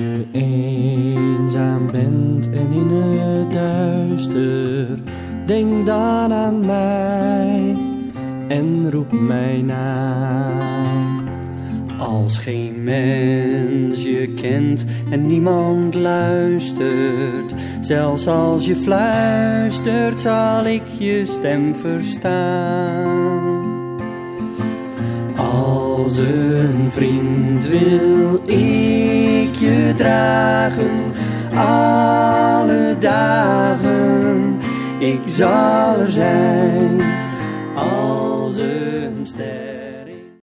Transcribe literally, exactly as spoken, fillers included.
je eenzaam bent en in het duister, denk dan aan mij en roep mij naam. Als geen mens je kent en niemand luistert, zelfs als je fluistert, zal ik je stem verstaan. Als een vriend wil ik je dragen, alle dagen, ik zal er zijn.